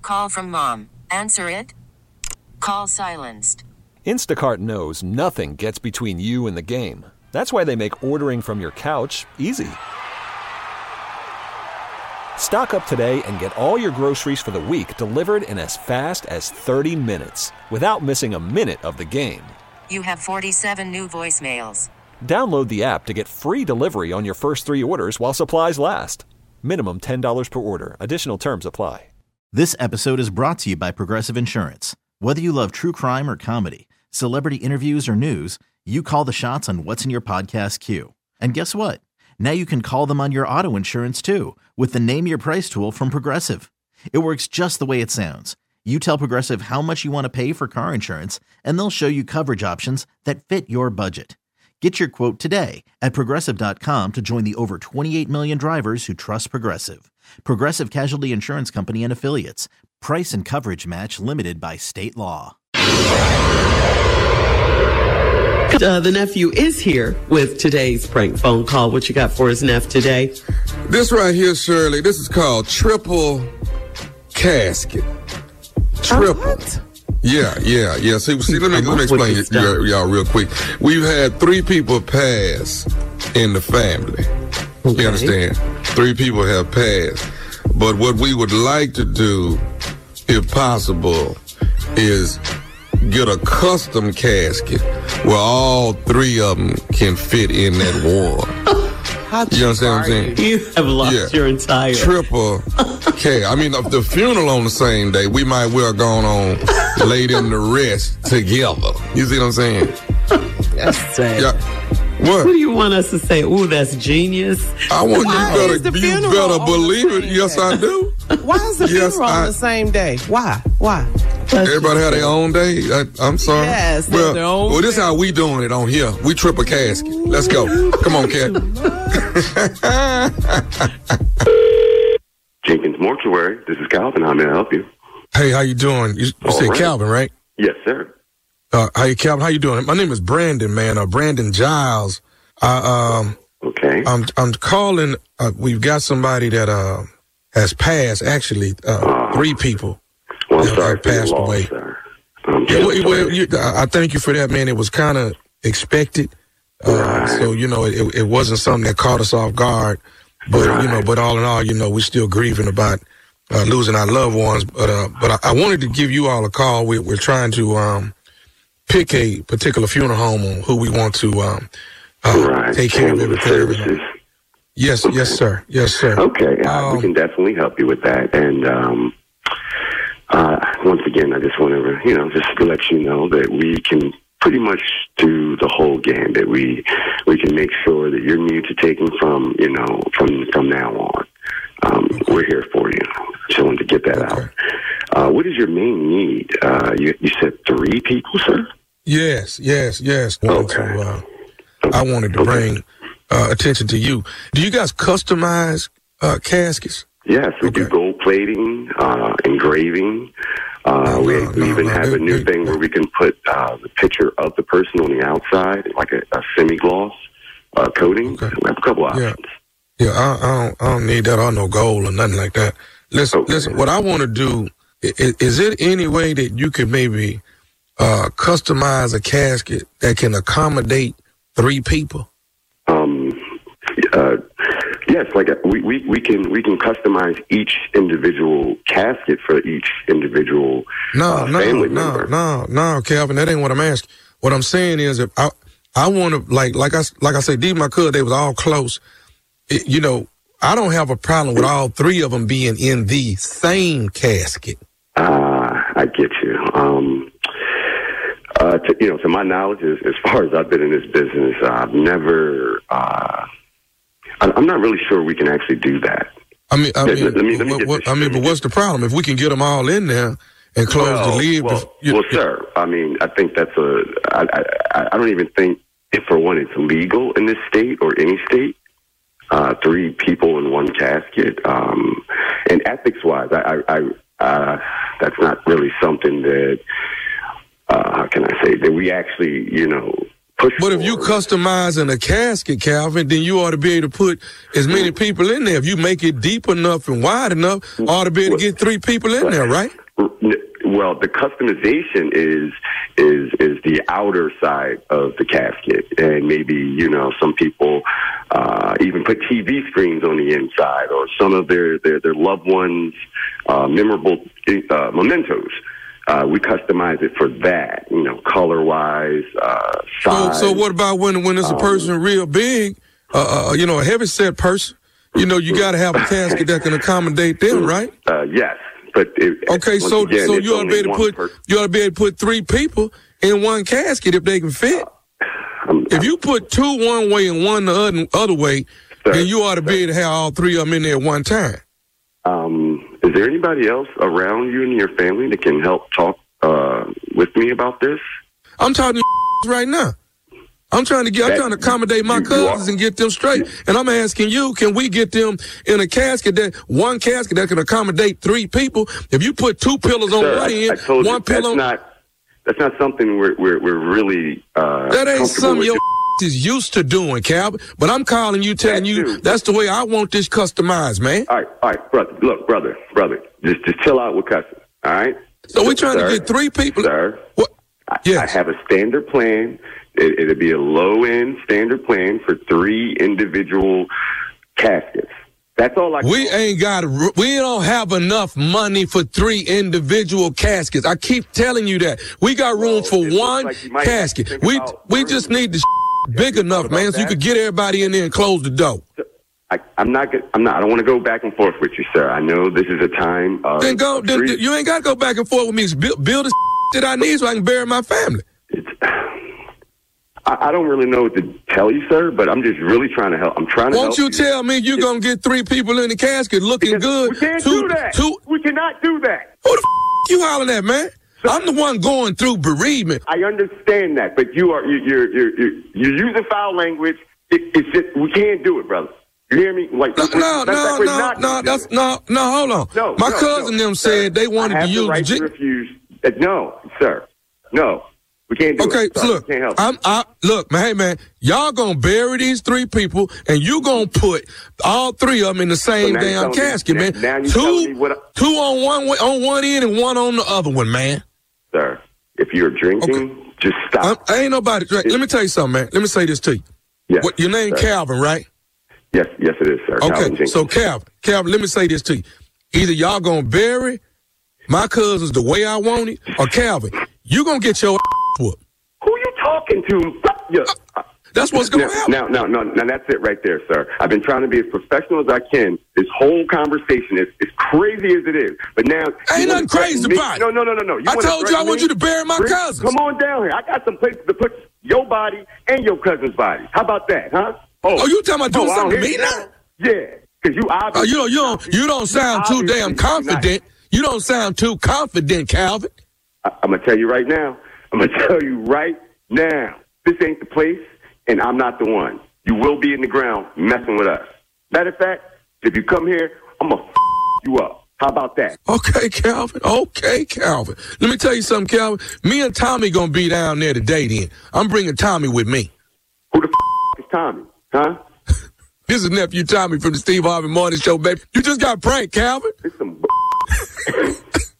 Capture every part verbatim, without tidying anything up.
call from mom. Answer it. Call silenced. Instacart knows nothing gets between you and the game. That's why they make ordering from your couch easy. Stock up today and get all your groceries for the week delivered in as fast as thirty minutes without missing a minute of the game. You have forty-seven new voicemails. Download the app to get free delivery on your first three orders while supplies last. Minimum ten dollars per order. Additional terms apply. This episode is brought to you by Progressive Insurance. Whether you love true crime or comedy, celebrity interviews or news, you call the shots on what's in your podcast queue. And guess what? Now you can call them on your auto insurance too with the Name Your Price tool from Progressive. It works just the way it sounds. You tell Progressive how much you want to pay for car insurance, and they'll show you coverage options that fit your budget. Get your quote today at Progressive dot com to join the over twenty-eight million drivers who trust Progressive. Progressive Casualty Insurance Company and Affiliates. Price and coverage match limited by state law. Uh, the nephew is here with today's prank phone call. What you got for his nephew today? This right here, Shirley, this is called triple casket. Triple. Uh, what? Yeah, yeah, yeah. See, see let me, let me explain it, y'all, y'all real quick. We've had three people pass in the family. Okay. You understand? Three people have passed. But what we would like to do, if possible, is get a custom casket where all three of them can fit in that one. How you understand what I'm saying? You have lost yeah. your entire triple K. I mean, if the funeral on the same day, we might well gone on lay them to rest together. You see what I'm saying? That's sad. Yeah. What? What do you want us to say? Ooh, that's genius. I want Why you better, you better believe it. Yes, I do. Why is the yes, funeral I, on the same day? Why? Why? Everybody have their own day. I, I'm sorry. Yes, well, their own well, this is how we doing it on here. We triple casket. Let's go. Come on, Cat. Jenkins Mortuary. This is Calvin. How may I help you? Hey, how you doing? You, you said right. Calvin, right? Yes, sir. Uh, how you, Calvin? How you doing? My name is Brandon, man. Uh, Brandon Giles. Uh, um, okay. I'm I'm calling. Uh, we've got somebody that uh has passed. Actually, uh, uh, three people. Well, I'm sorry have passed loss, away. Sir. Um, yeah, well, well you, I thank you for that, man. It was kind of expected. Uh, right. So you know, it, it wasn't something that caught us off guard. But right. you know, but all in all, you know, we're still grieving about uh, losing our loved ones. But uh, but I, I wanted to give you all a call. We, we're trying to um. pick a particular funeral home on who we want to um, uh, right. take care of everything. Yes, okay. yes, sir. Yes, sir. Okay, uh, um, we can definitely help you with that. And um, uh, once again, I just want to, you know, just to let you know that we can pretty much do the whole gambit. We we can make sure that your needs are taken from, you know, from from now on. Um, okay. We're here for you. Just wanted to get that okay. out. Uh, what is your main need? Uh, you, you said three people, sir? Yes, yes, yes. Wanted okay. To, uh, I wanted to okay. bring uh, attention to you. Do you guys customize uh, caskets? Yes, we okay. do gold plating, uh, engraving. Uh, no, we, no, we no, even no, have they, a new they, thing where we can put uh, the picture of the person on the outside, like a, a semi-gloss uh, coating. Okay. We have a couple options. Yeah, yeah I, I, don't, I don't need that or no gold or nothing like that. Listen, okay. listen. What I want to do is, is it any way that you could maybe uh, customize a casket that can accommodate three people? Um. Uh, yes, like a, we, we we can we can customize each individual casket for each individual no uh, no family no member. no no Calvin, that ain't what I'm asking. What I'm saying is, if I I want to like like I like I said, these my cousins, they was all close. It, you know, I don't have a problem with all three of them being in the same casket. Ah, uh, I get you. Um, uh, to, you know, to my knowledge, as, as far as I've been in this business, uh, I've never. Uh, I'm not really sure we can actually do that. I mean, I mean, let me, let me what, what, this, I mean, but what's the problem? If we can get them all in there and close well, the lid, well, you, well, sir. I mean, I think that's a. I, I, I don't even think, if for one, it's legal in this state or any state. Uh, three people in one casket, um, and ethics-wise, I, I, I uh, that's not really something that. Uh, how can I say that we actually, you know, push But if you forward. customizing a casket, Calvin, then you ought to be able to put as many people in there. If you make it deep enough and wide enough, ought to be able to get three people in there, right? Well, the customization is is is the outer side of the casket, and maybe you know some people uh, even put T V screens on the inside, or some of their their, their loved ones' uh, memorable uh, mementos. Uh, we customize it for that, you know, color wise, uh, size. So, so what about when when it's a person um, real big, uh, uh, you know, a heavy set person? You know, you got to have a casket that can accommodate them, right? Uh, yes. But it, okay, so again, so you ought to be able to put person. you ought to be able to put three people in one casket if they can fit. I'm, if I'm, you put two one way and one the other, other way, sir, then you ought to sir. be able to have all three of them in there at one time. Um, is there anybody else around you and your family that can help talk uh, with me about this? I'm talking to right now. I'm trying to get. That, I'm trying to accommodate my you, cousins you and get them straight. Yeah. And I'm asking you, can we get them in a casket that one casket that can accommodate three people? If you put two pillows on Sir, one I, end, I told one you, pillow. That's not. That's not something we're we're we're really. Uh, that ain't something your doing. is used to doing, Calvin. But I'm calling you, telling that you too. That's the way I want this customized, man. All right, all right, brother. Look, brother, brother. Just just chill out with cussing. All right. So we're trying sir, to get three people. Sir. What? Yes. I, I have a standard plan. It, it'll be a low-end standard plan for three individual caskets. That's all I can We ain't got, we don't have enough money for three individual caskets. I keep telling you that. We got room well, for one like casket. We we just need the big enough, man, that? so you could get everybody in there and close the door. I, I'm not. I'm not. I don't want to go back and forth with you, sir. I know this is a time. Of then go. Then, you ain't got to go back and forth with me. Build, build the that I need so I can bury my family. It's, I don't really know what to tell you, sir, but I'm just really trying to help. I'm trying to Won't help you, you tell me you're going to get three people in the casket looking because good? We can't two, do that. Two, we cannot do that. Who the f*** you hollering at, man? Sir, I'm the one going through bereavement. I understand that, but you are, you're, you're, you're, you're using foul language. It, it's just, we can't do it, brother. You hear me? Like no, no, no, no, no, that's, no, no, hold on. No, My no, cousin no, them sir, said they wanted I have to use the right the to refuse. Uh, no, sir. No. We can't do okay, it. so look, can't help I'm, I, look, man, hey, man, y'all gonna bury these three people, and you gonna put all three of them in the same so damn casket, me, man. Now, now two, what I, two on one way, on one end and one on the other one, man. Sir, if you're drinking, okay. just stop. I, I ain't nobody. Right. Let me tell you something, man. Let me say this to you. Yes, what, your name sir. Calvin, right? Yes, yes, it is, sir. Okay, Calvin so Calvin, Calvin, let me say this to you. Either y'all gonna bury my cousins the way I want it, or Calvin, you gonna get your whooped. Who you talking to? Yeah. Uh, that's what's going to happen. Now, now, no, now, that's it right there, sir. I've been trying to be as professional as I can. This whole conversation is as crazy as it is. But now... Ain't nothing crazy me? about it. No, no, no, no, no. You I told you I want me? you to bury my Bring, cousins. Come on down here. I got some places to put your body and your cousin's body. How about that, huh? Oh, oh you talking about doing oh, something to me now? Yeah, because you obviously... Oh, you don't, you don't, you don't sound too damn confident. You don't sound too confident, Calvin. I, I'm going to tell you right now. I'm going to tell you right now, this ain't the place, and I'm not the one. You will be in the ground messing with us. Matter of fact, if you come here, I'm going to f*** you up. How about that? Okay, Calvin. Okay, Calvin. Let me tell you something, Calvin. Me and Tommy going to be down there today then. I'm bringing Tommy with me. Who the f*** is Tommy, huh? This is nephew Tommy from the Steve Harvey Morning Show, baby. You just got pranked, Calvin. It's some b-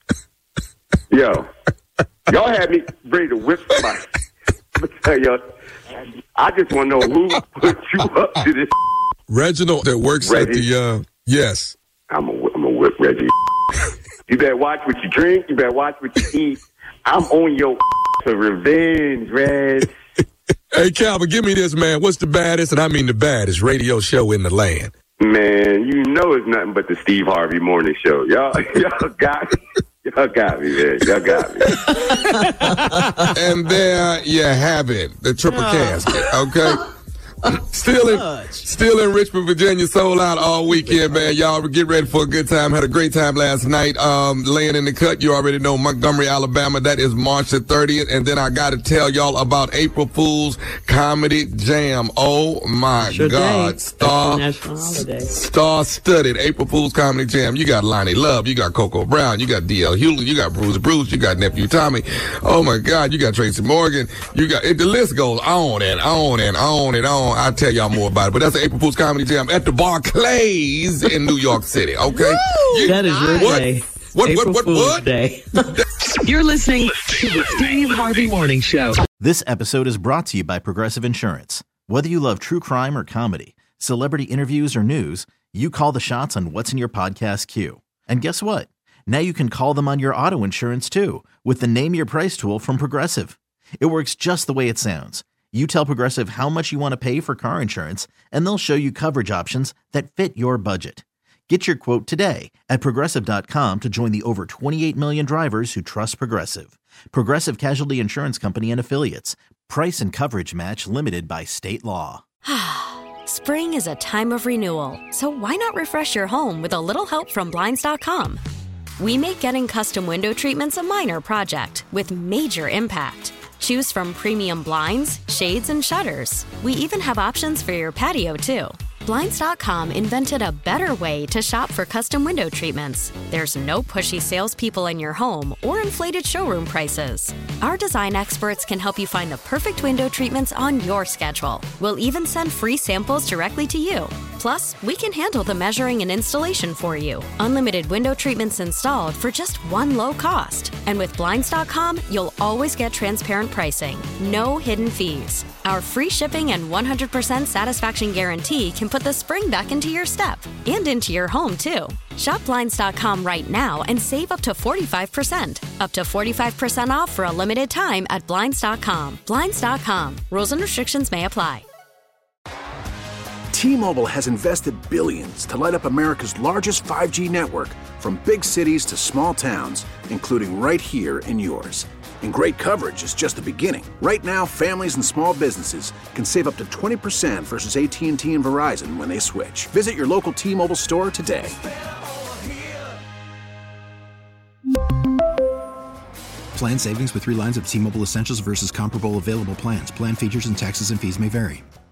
Yo, y'all had me ready to whip somebody. I'm gonna tell y'all, I just want to know who put you up to this. Reginald that works Reggie. at the, uh, yes. I'm a, I'm a whip Reggie. You better watch what you drink. You better watch what you eat. I'm on your to revenge, Reg. Hey, Calvin, give me this, man. What's the baddest, and I mean the baddest, radio show in the land? Man, you know it's nothing but the Steve Harvey Morning Show. Y'all, y'all got me. Y'all got me, man. Y'all got me. And there you have it, the triple casket, okay? Still in, still in Richmond, Virginia, sold out all weekend, man. Y'all get ready for a good time. Had a great time last night. Um, laying in the cut, you already know Montgomery, Alabama. That is March the thirtieth. And then I got to tell y'all about April Fool's Comedy Jam. Oh my Sure God. day. Star, National holiday. star-studded April Fool's Comedy Jam. You got Lonnie Love. You got Coco Brown. You got D L Hewlett. You got Bruce Bruce. You got Nephew Tommy. Oh my God. You got Tracy Morgan. You got, it, the list goes on and on and on and on. I'll tell y'all more about it. But that's the April Fool's Comedy Jam at the Barclays in New York City. Okay? You, That is your what? day. What, April what, what, Fool's what? Day. You're listening to the Steve Harvey Morning Show. This episode is brought to you by Progressive Insurance. Whether you love true crime or comedy, celebrity interviews or news, you call the shots on what's in your podcast queue. And guess what? Now you can call them on your auto insurance too with the Name Your Price tool from Progressive. It works just the way it sounds. You tell Progressive how much you want to pay for car insurance, and they'll show you coverage options that fit your budget. Get your quote today at Progressive dot com to join the over twenty-eight million drivers who trust Progressive. Progressive Casualty Insurance Company and Affiliates. Price and coverage match limited by state law. Spring is a time of renewal, so why not refresh your home with a little help from Blinds dot com? We make getting custom window treatments a minor project with major impact. Choose from premium blinds, shades, and shutters. We even have options for your patio, too. Blinds dot com invented a better way to shop for custom window treatments. There's no pushy salespeople in your home or inflated showroom prices. Our design experts can help you find the perfect window treatments on your schedule. We'll even send free samples directly to you. Plus, we can handle the measuring and installation for you. Unlimited window treatments installed for just one low cost. And with Blinds dot com, you'll always get transparent pricing. No hidden fees. Our free shipping and one hundred percent satisfaction guarantee can put the spring back into your step and into your home, too. Shop Blinds dot com right now and save up to forty-five percent. Up to forty-five percent off for a limited time at Blinds dot com. Blinds dot com. Rules and restrictions may apply. T-Mobile has invested billions to light up America's largest five G network, from big cities to small towns, including right here in yours. And great coverage is just the beginning. Right now, families and small businesses can save up to twenty percent versus A T and T and Verizon when they switch. Visit your local T-Mobile store today. Plan savings with three lines of T-Mobile Essentials versus comparable available plans. Plan features and taxes and fees may vary.